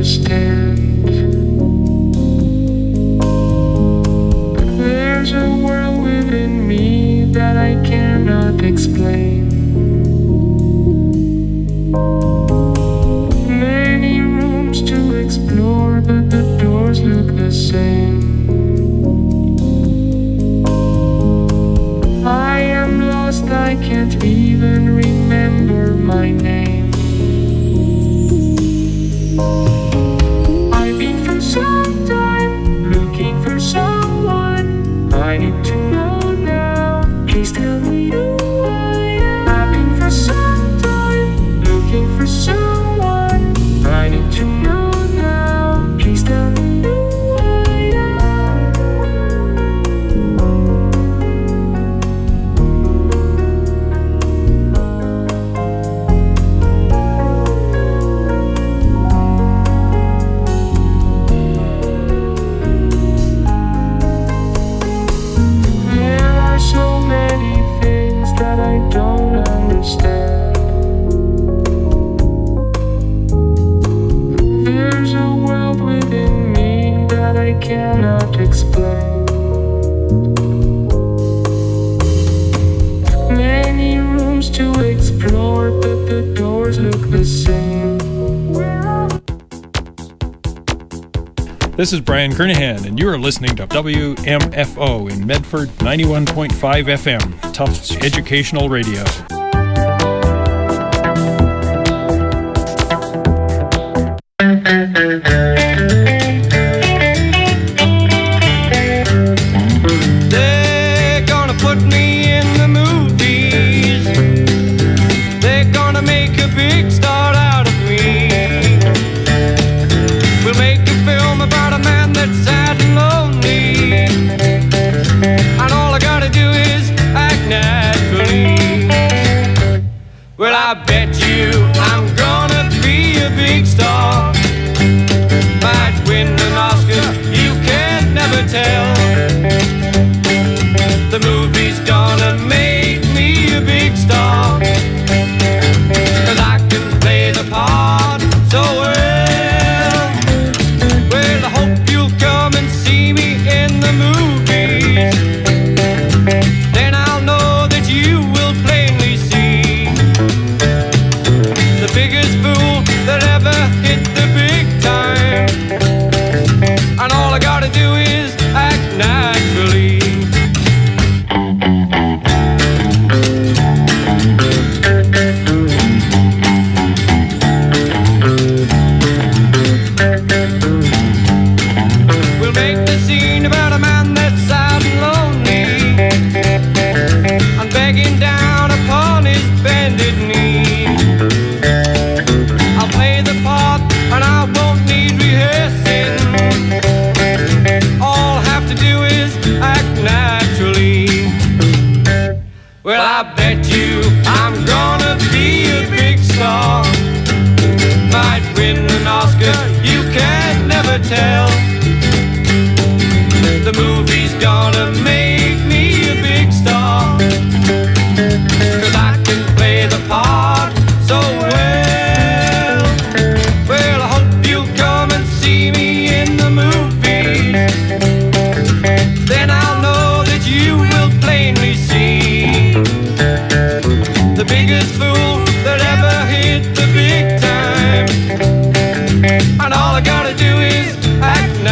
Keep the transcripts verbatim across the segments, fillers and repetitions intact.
understand. There's a world within me that I cannot explain. Many rooms to explore, but the doors look the same. I am lost, I can't even remember my name. I've been for some time looking for someone I need to know now. Please tell me who I am. I've been for some time looking for someone I need to know now. Please tell me who I am. There are so many things that I don't understand. There's a world within me that I cannot explain. Many rooms to explore, but the doors look the same. This is Brian Kernahan, and you are listening to W M F O in Medford, ninety-one point five F M, Tufts Educational Radio. They're gonna put me in the movies. They're gonna make a big star out of me. We'll make a film about a man that's sad and lonely, and all I gotta do is act naturally. Well, I bet you I'm gonna be a big star. Might win an Oscar, you can never tell. The movie's gonna make me a big star, 'cause I can play the part so well. Well, I hope you'll come and see me in the movies. Then I'll know that you will plainly see the biggest fool that ever hit the big time. And all I gotta do is act naturally. We'll make the scene about a man that's sad and lonely, and begging down upon his bended knee. I'll play the part and I won't need rehearsing. All I have to do is act naturally. Well, I bet you I'm gonna be a big star. Might win an Oscar, you can never tell. The movie's gonna make me a big star, 'cause I can play the part so well. Well, I hope you'll come and see me in the movies. Then I'll know that you will plainly see the biggest fool that ever hit the big time. And all I gotta do is act now.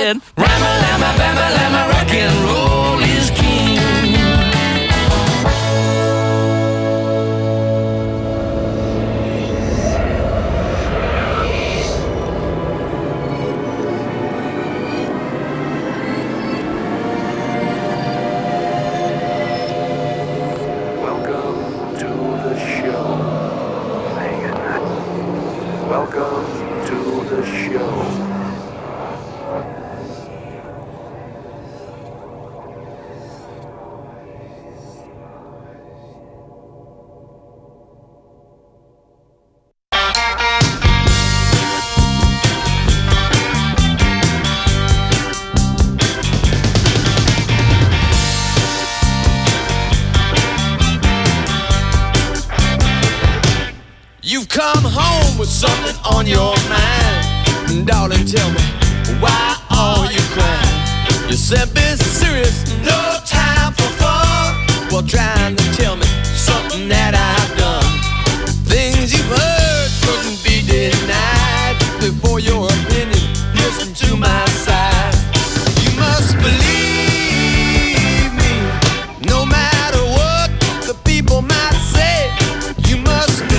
in. Rama-lama, bama-lama, rock and roll is king. Welcome to the show, Megan. Welcome to the show. You've come home with something on your mind. Darling, tell me, why are you crying? You said be serious, no time for fun. Well, trying to tell me something that I've done. Things you've heard couldn't be denied. Before your opinion, listen to my side. You must believe me, no matter what the people might say. You must believe.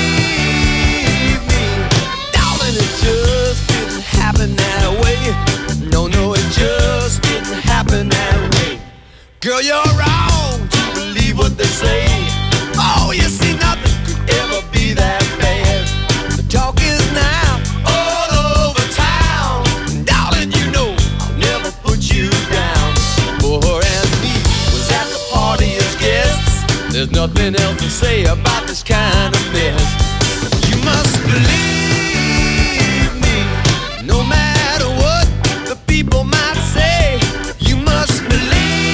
Girl, you're wrong to believe what they say. Oh, you see, nothing could ever be that bad. The talk is now all over town. Darling, you know I'll never put you down. For her and me was at the party as guests. There's nothing else to say about this kind of mess. You must believe me, no matter what the people might say. You must believe.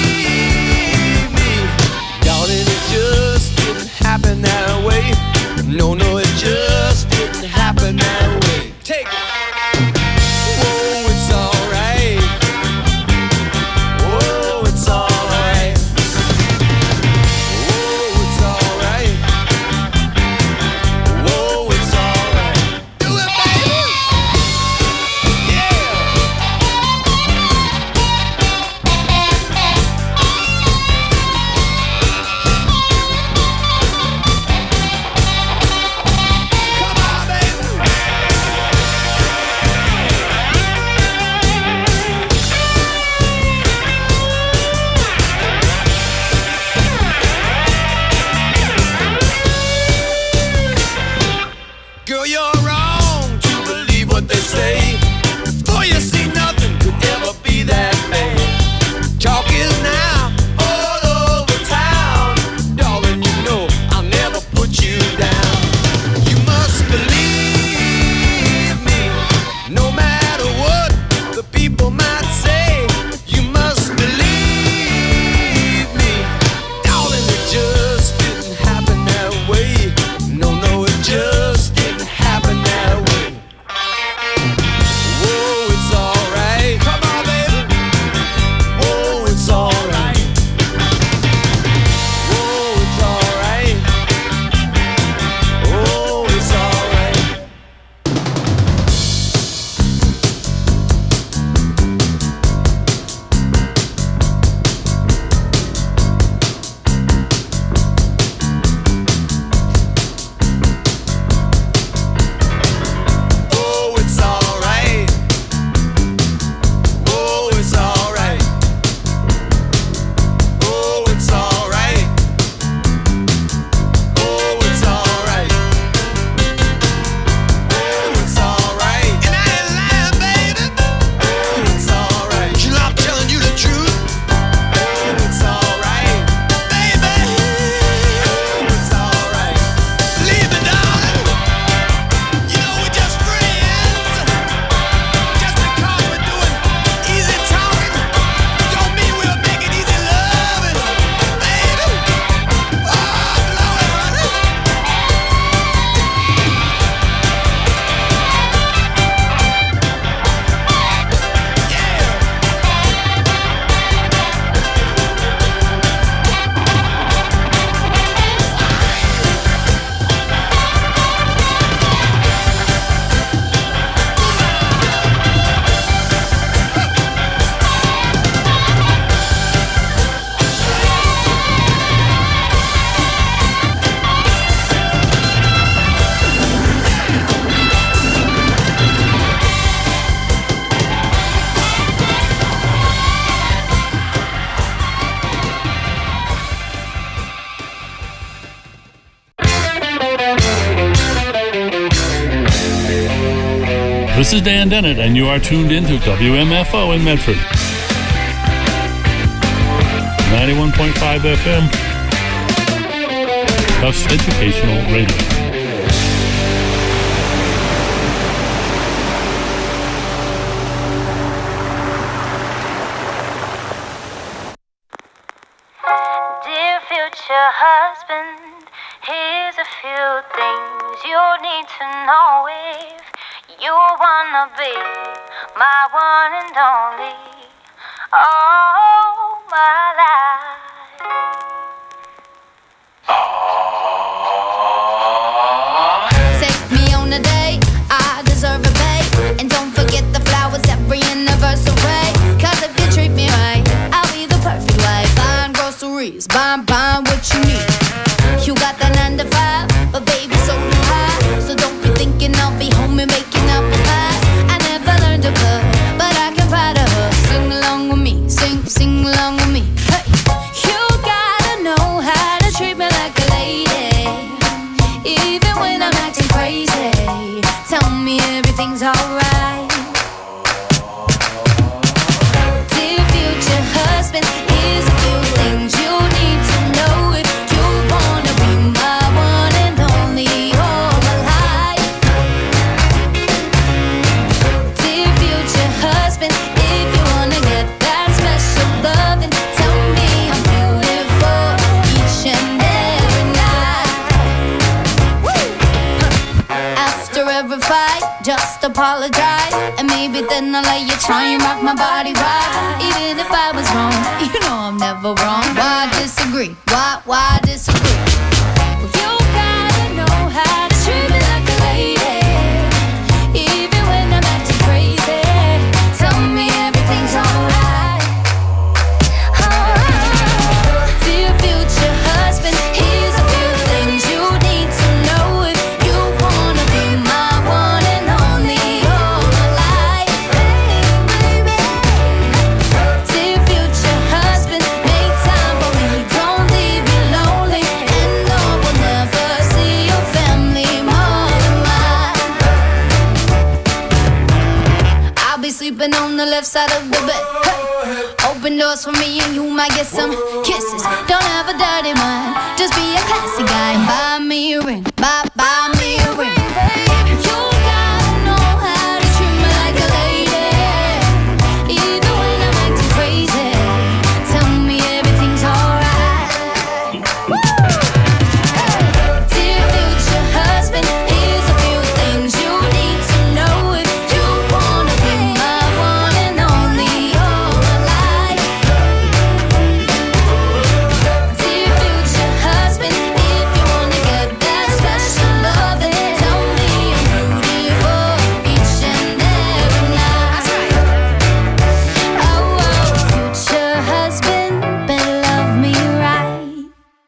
Happen that way. No, no, it just didn't happen that way. Take it. Whoa, it's alright. Whoa, it's alright. Whoa, it's alright. Whoa, it's alright. Do it, baby. Yeah. Girl, you're wrong to believe what they say. For you see, nothing could ever be that bad. Talk is now all over town. Darling, you know I'll never put you down. You must believe me, no matter what the people might say. You must believe me. Darling, it just didn't happen that way. No, no, it just happen that way. This is Dan Dennett, and you are tuned into W M F O in Medford. ninety-one point five F M. Tufts Educational Radio. Dear future husband, here's a few things you need to know if you wanna be my one and only, all my life. Take me on a date, I deserve a bait. And don't forget the flowers every anniversary. Cause if you treat me right, I'll be the perfect wife. Buying groceries, buying, buying what you need. You got the nine to five, but baby so do I. So don't be thinking I'll be home and making apple pies. I never learned to cook, but I can pie to her. Sing along with me, sing, sing along with me. Hey, you gotta know how to treat me like a lady, even when I'm acting crazy. Tell me everything's alright. Dear future husband, here's a few things you need to know if you wanna be my one and only all my life. Dear future husband, if you wanna get that special love, then tell me I'm beautiful each and every night. After every fight, just apologize, and maybe then I'll let you try and rock my body right. Even if I was wrong, you know I'm never wrong. Why disagree? Why, why disagree? Well, you gotta know how to treat me like a lady, even when I'm acting crazy. Tell me everything's alright. Alright. Dear future husband, here's a few things you need to know if you wanna be my one and only all my life. Dear future husband, make time for me, don't leave me lonely, and no one never see your family more than mine. I'll be sleeping on the left side of the bed. Hey. Open doors for me and you might get some kisses. Don't have a dirty mind, just be a classy guy. Buy me a ring, buy, buy me a ring. You gotta know how to treat me like a lady, even when I'm acting crazy. Tell me everything's alright. Dear future husband, here's a few things you need to know if you wanna be my one and only all my life. Dear future husband, if you wanna get that special love, then tell me I'm beautiful each and every night. Oh, oh, future husband, better love me right.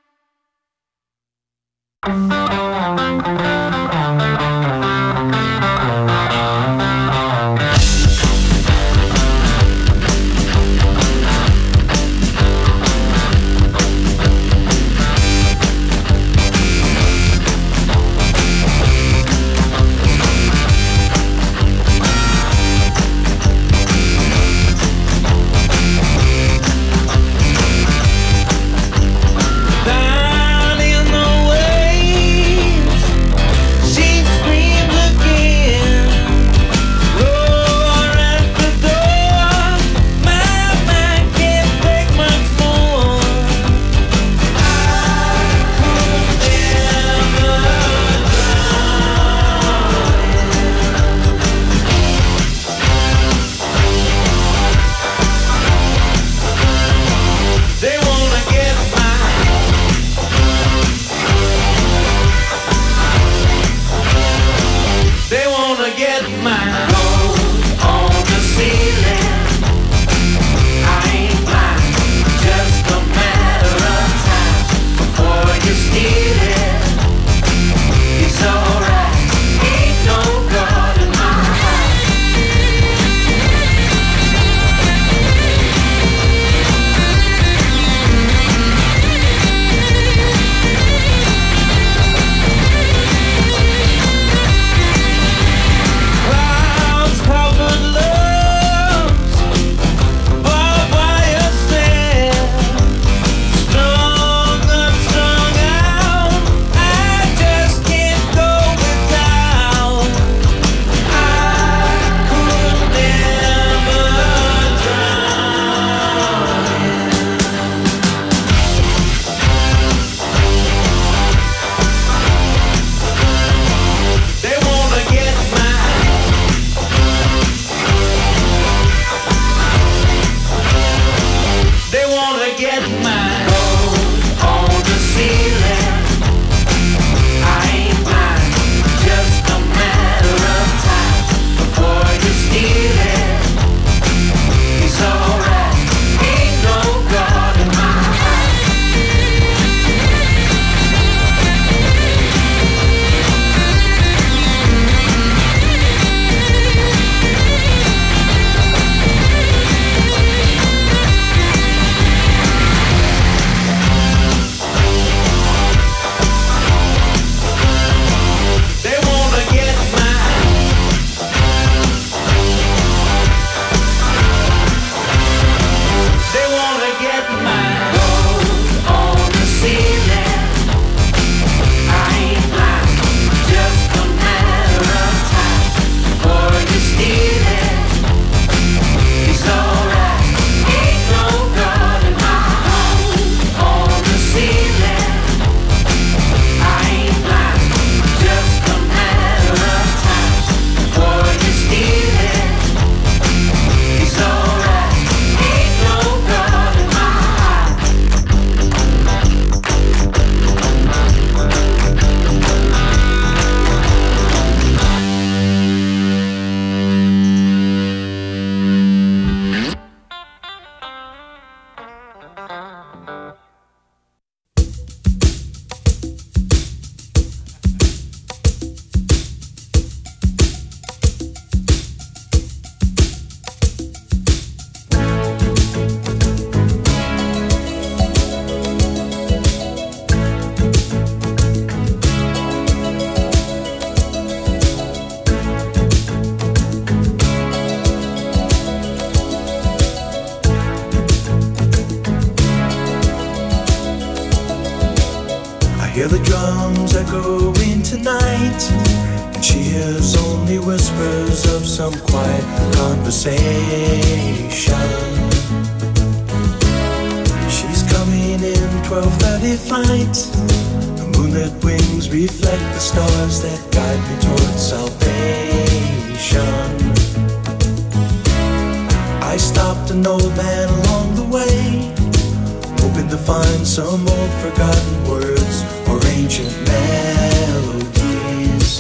Down in the waves, she screams again. Roar at the door, my mind can't take much more. I could never drown. They wanna get mine. They wanna get mine. Gold on the ceiling. I ain't mine. Just a matter of time before you steal it. It's alright. Ain't no God in my heart. Clouds tonight, and she hears only whispers of some quiet conversation. She's coming in twelve thirty flight. The moonlit wings reflect the stars that guide me towards salvation. I stopped an old man along the way, hoping to find some old forgotten words or ancient melodies.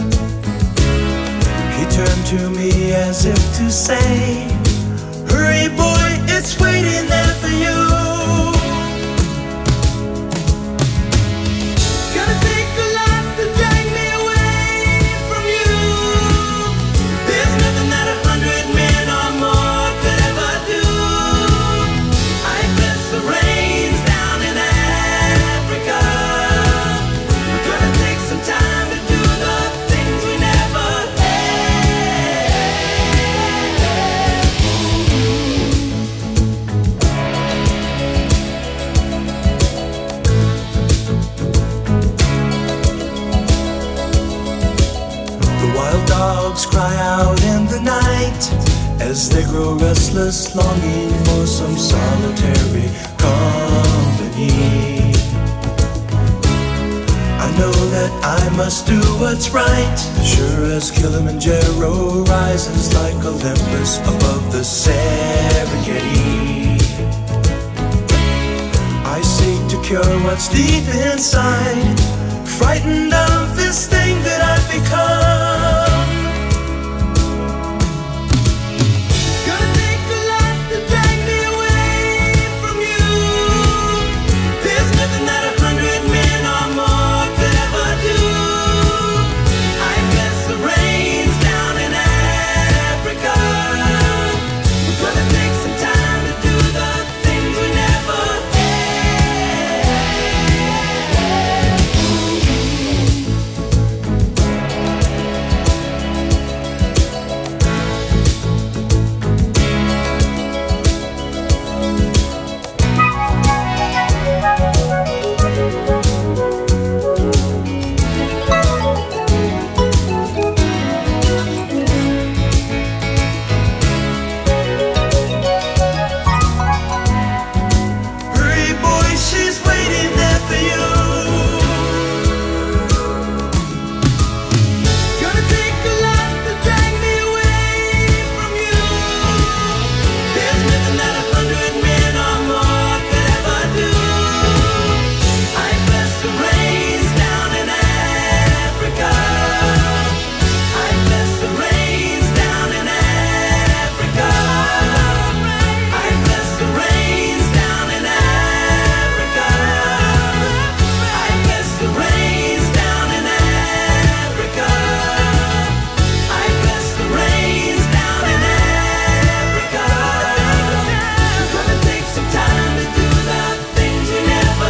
He turned to me as if to say, hurry boy, it's waiting there for you. It's gonna take a lot to drag me away from you. There's nothing that a hundred men or more could ever do. I bless the rains down in Africa. We're gonna take some time to do the things we never The wild dogs cry out in the night as they grow restless, longing for some solitary company. I know that I must do what's right, sure as Kilimanjaro rises like Olympus above the Serengeti. I seek to cure what's deep inside, frightened of this thing that I've become. It's gonna take a lot to drag me away from you. There's nothing that a hundred men or more could ever do. I bless the rains down in Africa. We're gonna take some time to do the things we never Hurry boy, she's waiting there for you. It's gonna take a lot to drag me away from you. There's nothing that a hundred men or more could ever do. I bless the rains down in Africa. I bless the rains down in Africa. I bless the rains down in Africa. I bless the rains down in Africa. I bless the rains down in Africa. We're gonna take some time to do the things we never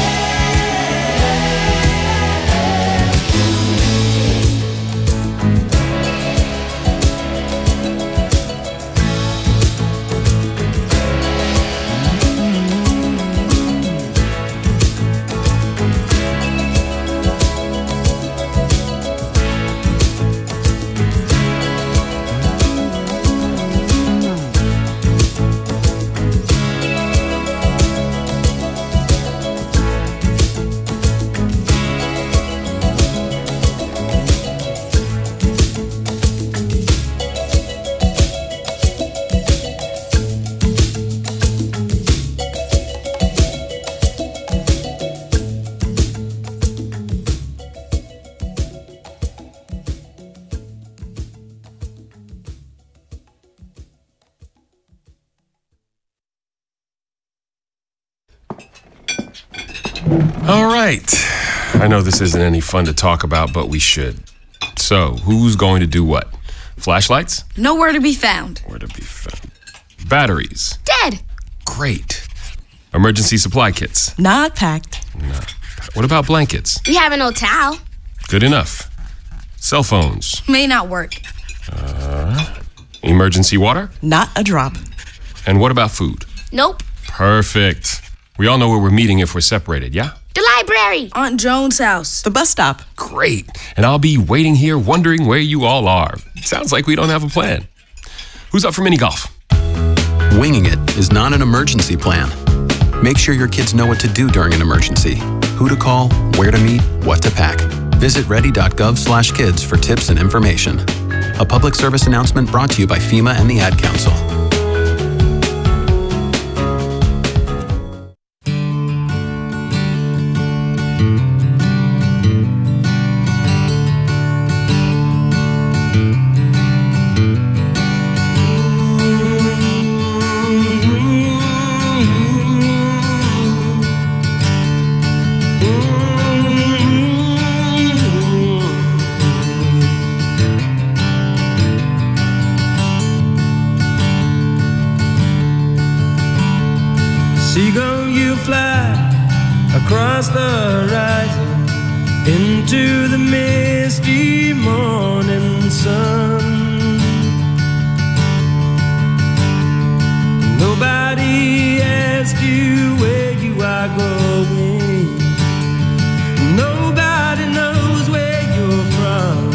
All right. I know this isn't any fun to talk about, but we should. So, who's going to do what? Flashlights? Nowhere to be found. Where to be found? Batteries? Dead. Great. Emergency supply kits? Not packed. No. What about blankets? We have an old towel. Good enough. Cell phones? May not work. Uh, emergency water? Not a drop. And what about food? Nope. Perfect. We all know where we're meeting if we're separated, yeah? The library. Aunt Joan's house. The bus stop. Great. And I'll be waiting here wondering where you all are. Sounds like we don't have a plan. Who's up for mini golf? Winging it is not an emergency plan. Make sure your kids know what to do during an emergency. Who to call, where to meet, what to pack. Visit ready.gov slash kids for tips and information. A public service announcement brought to you by FEMA and the Ad Council. Seagull, you fly across the horizon into the misty morning sun. Nobody asks you where you are going. Nobody knows where you're from.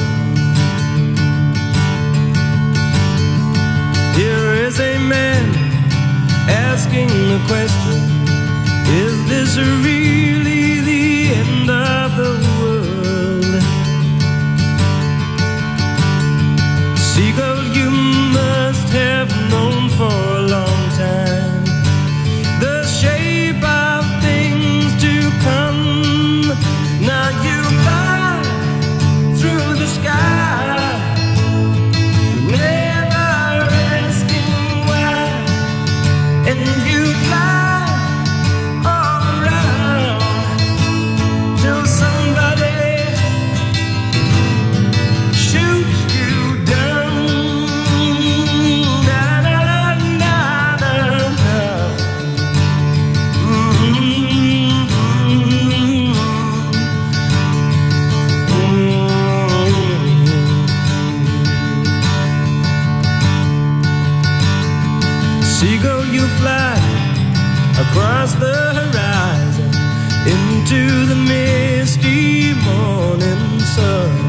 Here is a man asking the question, is this really the end of the world? Seagull, you must have known for a long time the shape of things to come. Now you fly through the sky, never asking why. And you fly all around till somebody shoots you down. Na, na, na, na, na. Mm-hmm. Mm-hmm. Seagull, you fly across the horizon into the misty morning sun.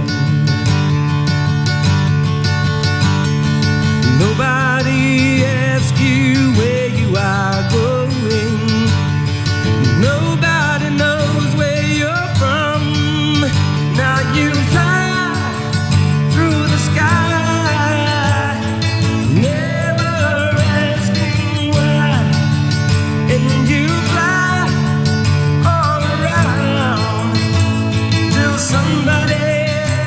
Nobody asks you where you are going. Nobody knows where you're from. Now you fly through the sky, never asking why. And you fly all around till somebody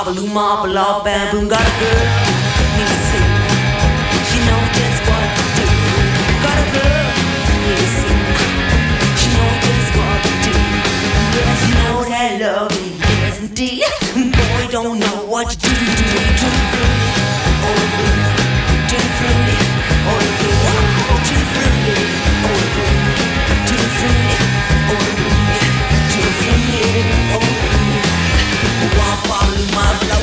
Babaloo, marble, all bamboo. Got a girl, need to see. She know just what to do. Got a girl, need to see. She know just what to do. Yeah, she knows that love is yes indeed. Boy, don't know what to do. Too fruity, oh good. Too fruity, oh good. Too fruity, oh good. Too fruity, oh good. Too fruity, oh good. One bottle of my blood.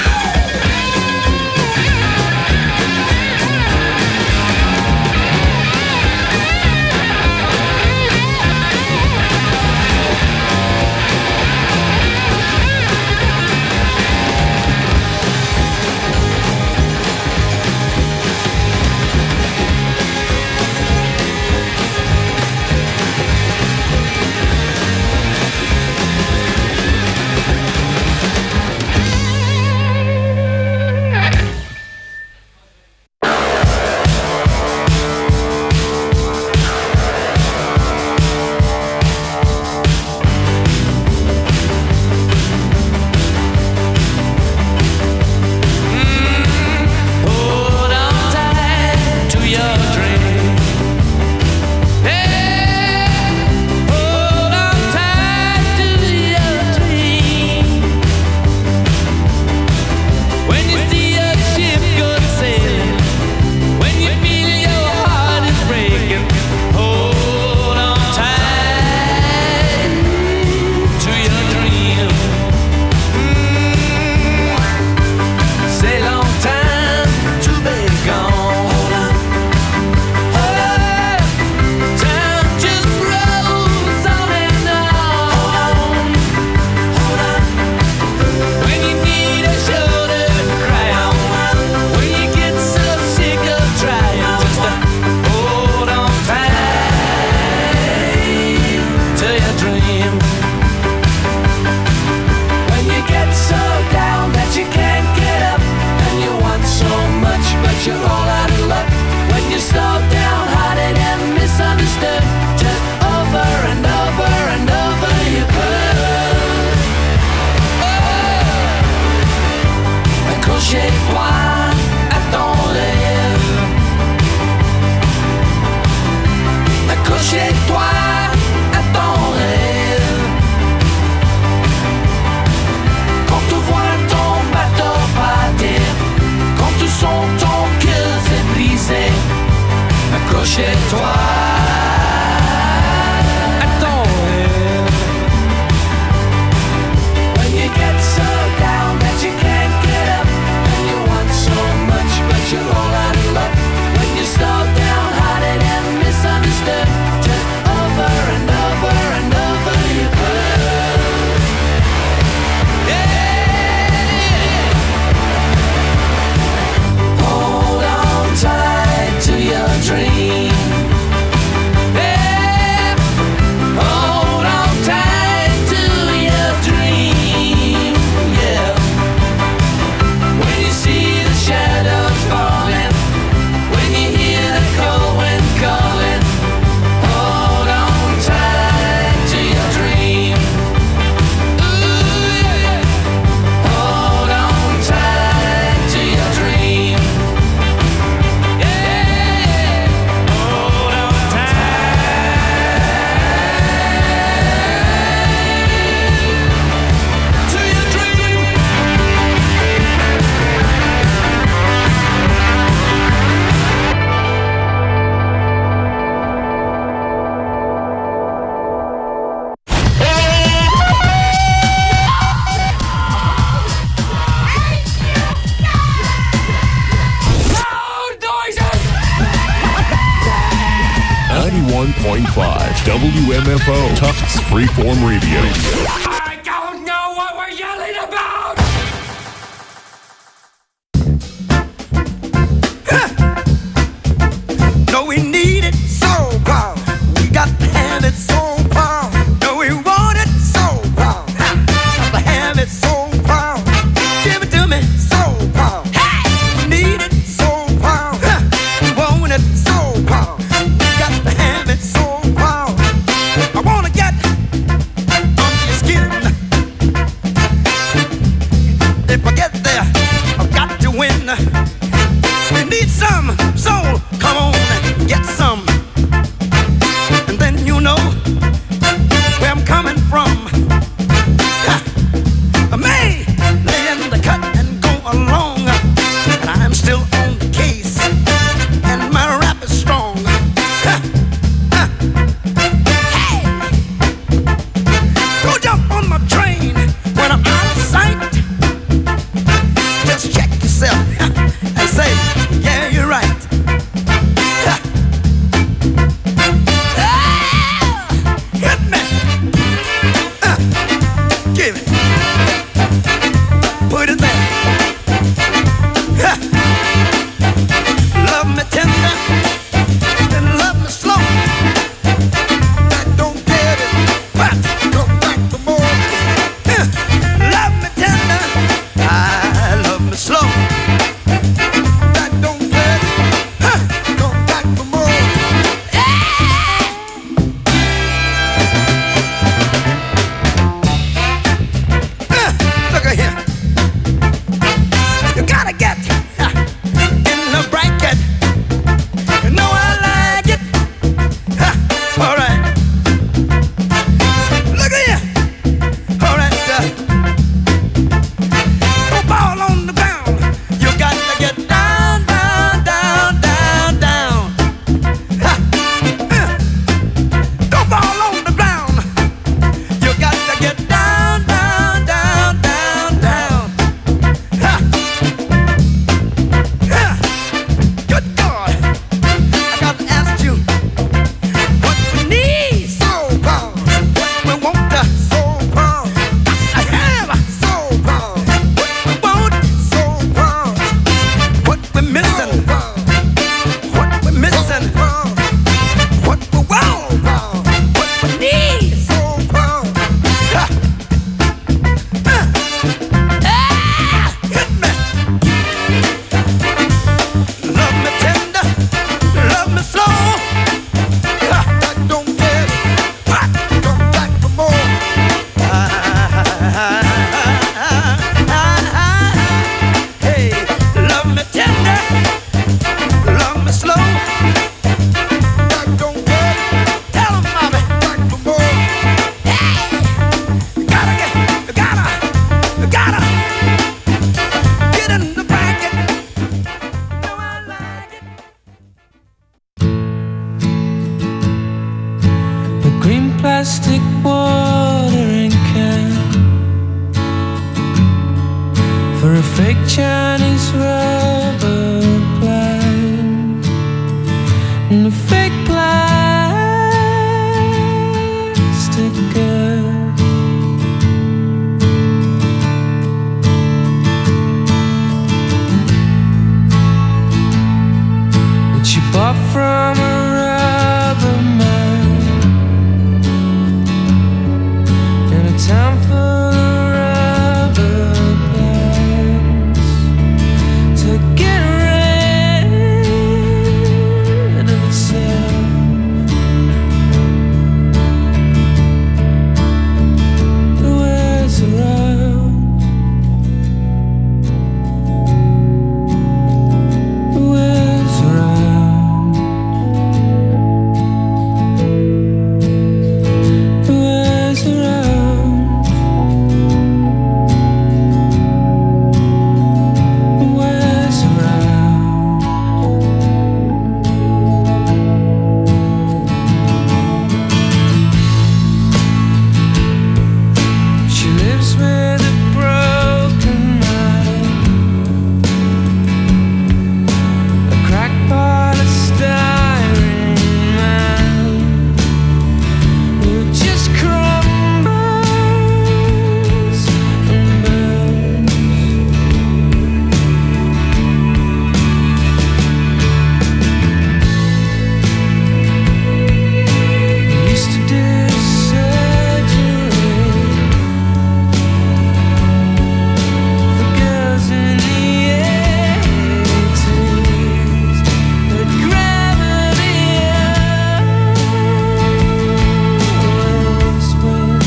ninety-one point five W M F O, Tufts Freeform Radio. I don't know what we're yelling about! Huh. No, we need it so bad. We got to have it so bad. No, we want it so bad. Got to have it so bad. Give it to me so bad. Hey! We need it so bad. Huh. We want it so bad. We got to have it so bad. I wanna get under your skin. good. That you bought from a rubber man in a town full of rubber bands to get rid of itself. It wears around. It wears around. It wears around. It wears around. She lives with a broken mind, a crackpot, a styrene man who just crumbles and burns. Used to do surgery for girls in the eighties, but gravity always wins,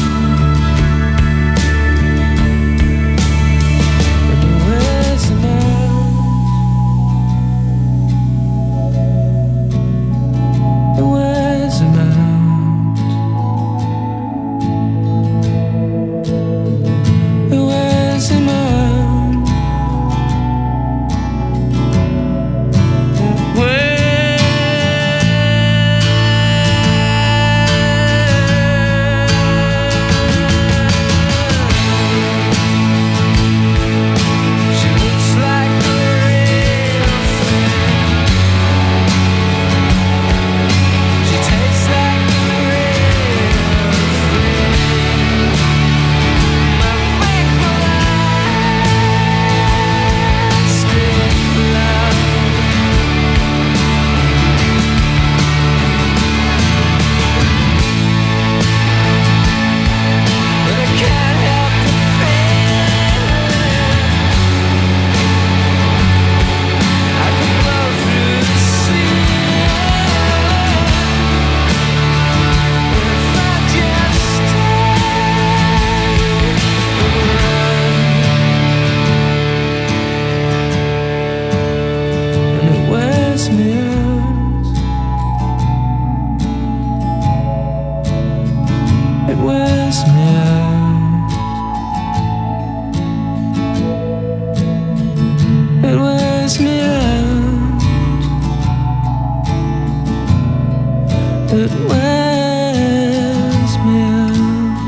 and it wears them out. It wears them out. It wears him out. It wears. She looks like a real thing. She tastes like a real thing. My plastic love. But I can't help the feeling. I could blow through the ceiling. But if I just stay, and it wears me out. It wears me out. It wears me out. It wears me out.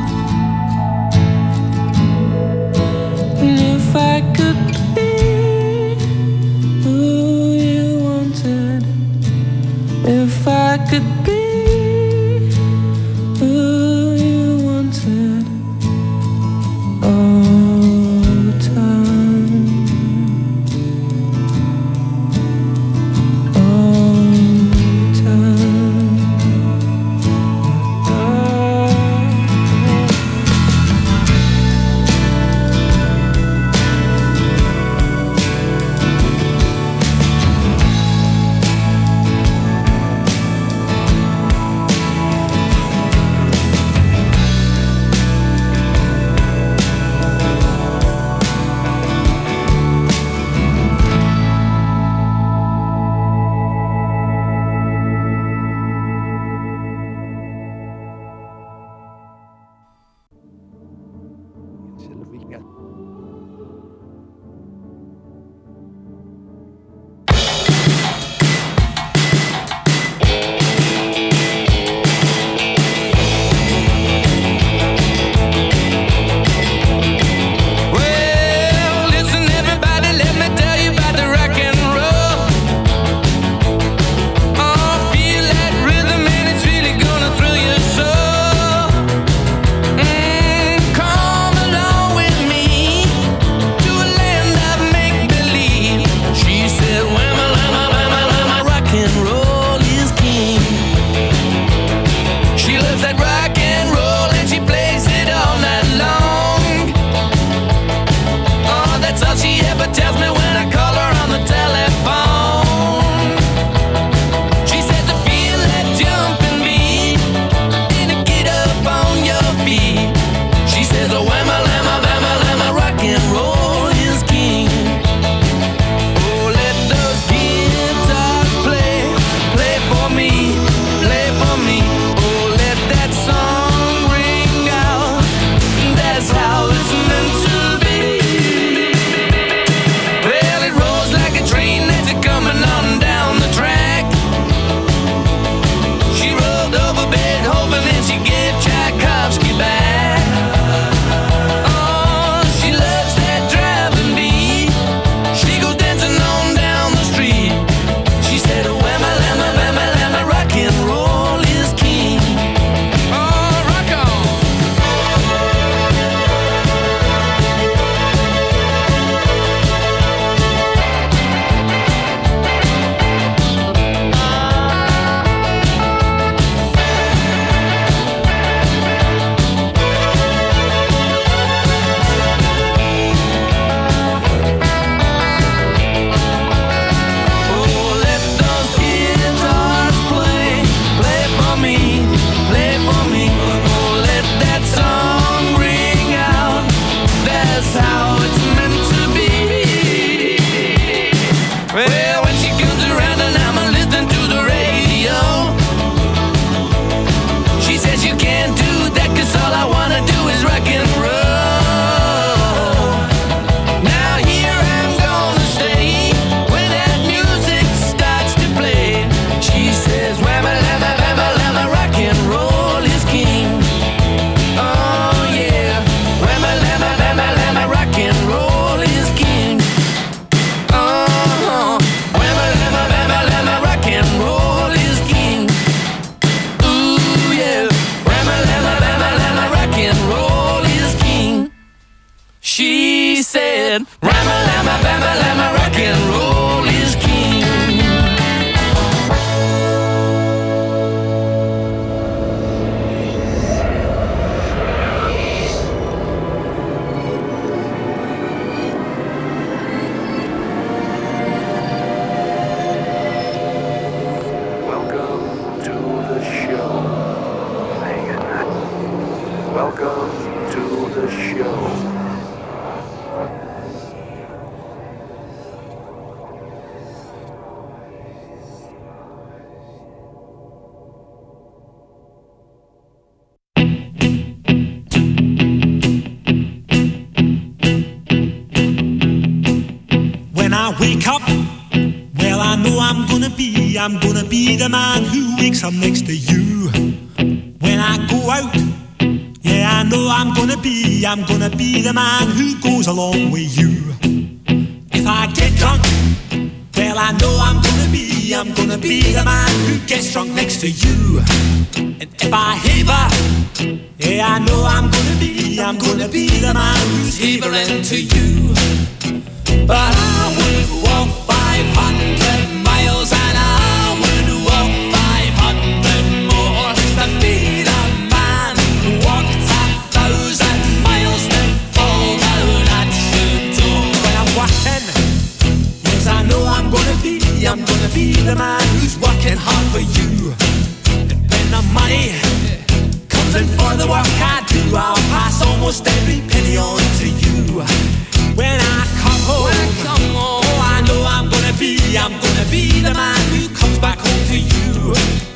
And if I could be who you wanted, if I could be who you wanted all the time, all the time. good. Ram-a-lamma, bam-a-lamma, rock and roll is king. Welcome to the show. Hang on. Welcome to the show. When I wake up, well, I know I'm gonna be, I'm gonna be the man who wakes up next to you. When I go out, yeah, I know I'm gonna be, I'm gonna be the man who goes along with you. If I get drunk, well, I know I'm gonna be, I'm gonna be the man who gets drunk next to you. And if I haver, yeah, I know I'm gonna be, I'm gonna be the man who's havering to you. But I would walk five hundred miles and I would walk five hundred more to be the man who walked a thousand miles to fall down at your door. When I'm working, yes, I know I'm gonna be, I'm gonna be the man who's working hard for you. And when the money comes in for the work I do, I'll pass almost every penny on to you. When I come home, when I come home, oh, I know I'm gonna be, I'm gonna be the man who comes back home to you.